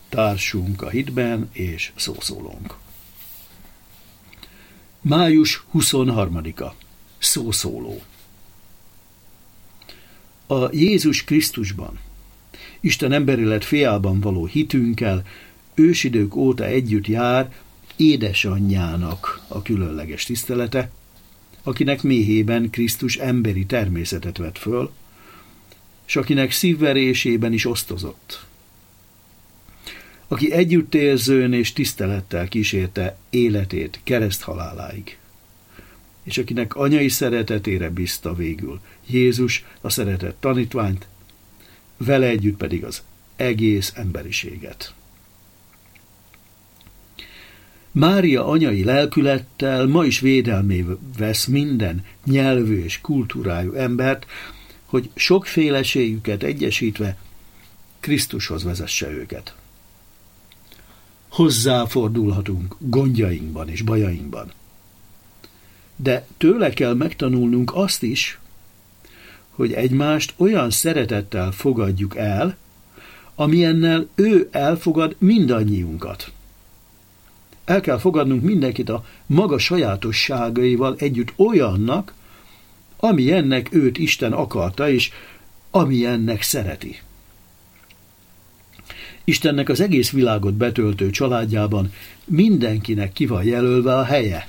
társunk a hitben és szószólónk. Május 23-a. Szószóló. A Jézus Krisztusban, Isten emberi lett fiában való hitünkkel ősidők óta együtt jár édesanyjának a különleges tisztelete, akinek méhében Krisztus emberi természetet vett föl, és akinek szívverésében is osztozott, aki együttérzőn és tisztelettel kísérte életét kereszthaláláig, és akinek anyai szeretetére bízta végül Jézus a szeretett tanítványt, vele együtt pedig az egész emberiséget. Mária anyai lelkülettel ma is védelmébe vesz minden nyelvű és kultúrájú embert, hogy sokféleségüket egyesítve Krisztushoz vezesse őket. Hozzáfordulhatunk gondjainkban és bajainkban. De tőle kell megtanulnunk azt is, hogy egymást olyan szeretettel fogadjuk el, amilyennel ő elfogad mindannyiunkat. El kell fogadnunk mindenkit a maga sajátosságaival együtt olyannak, amilyennek őt Isten akarta, és amilyennek szereti. Istennek az egész világot betöltő családjában mindenkinek ki van jelölve a helye.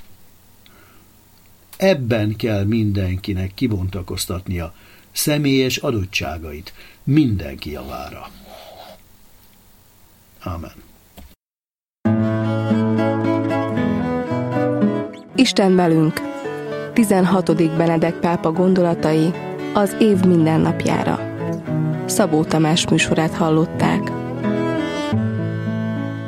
Ebben kell mindenkinek kibontakoztatnia személyes adottságait mindenki javára. Ámen. Isten velünk. 16. Benedek pápa gondolatai az év mindennapjára. Szabó Tamás műsorát hallották.